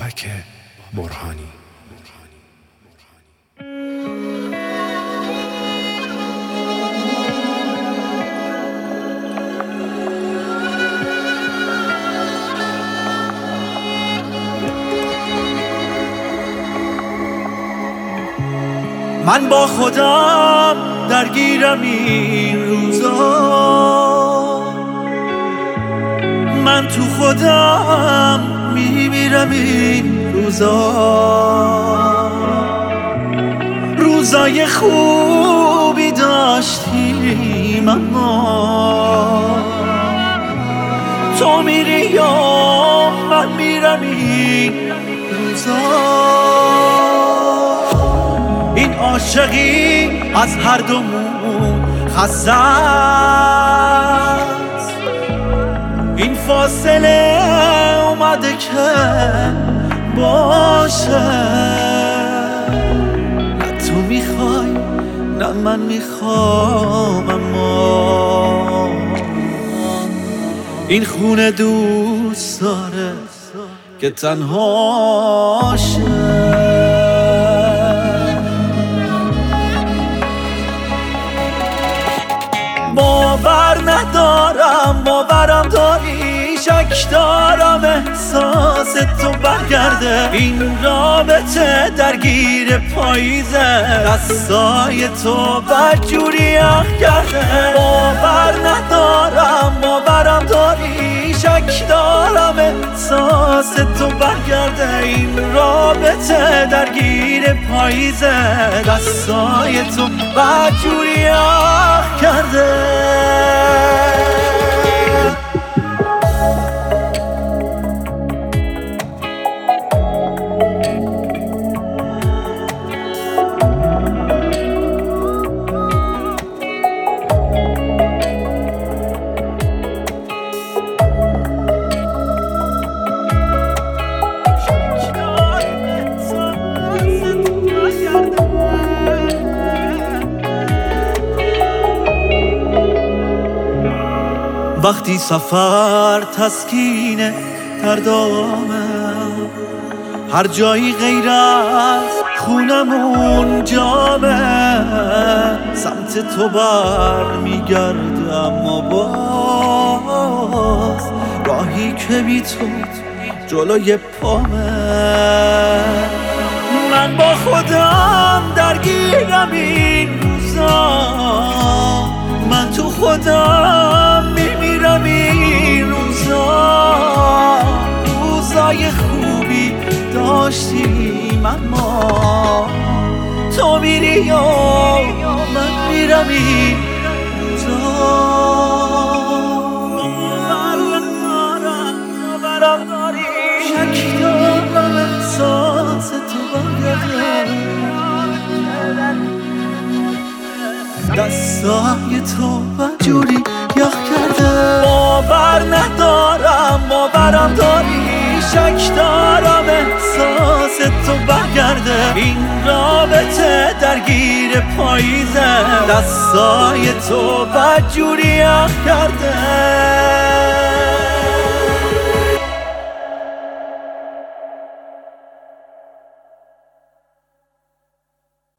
بابک برهانی. من با خودم درگیرم این روزا، من تو خودم میمیرم این روزا. روزای خوبی داشتیم اما تو میری یا من میرم این روزا. این عاشقی از هر دومون خسته است، این فاصله اومده که باشه. نه تو میخوای نه من میخوام، اما این خونه دوست داره که تنها شه. باور ندارم باورم داری، شک دارم احساس تو برگرده. این رابطه درگیر پاییزه، دستای تو بدجوری اخ کرده. باور ندارم باورم داری، شک دارم احساس تو برگرده. این رابطه درگیر پاییزه، دستای تو بدجوری اخ کرده. وقتی سفر تسکینه دردامه، هر جایی غیر از خونمون جامه. سمت تو بر میگرده اما باز راهی که بی تو جلوی پامه. من با خودم درگیرم این روزا، من تو خودم میمیرم این روزا. روزای خوبی داشتیم اما تو میری یا من میرم این روزا. باورم داری، شک دارم احساس تو برگرده. دستای تو بدجوری یخ کرده. باور ندارم باورم داری، شک دارم احساس تو برگرده. این رابطه درگیر پاییزه، دستای تو بدجوری یخ کرده.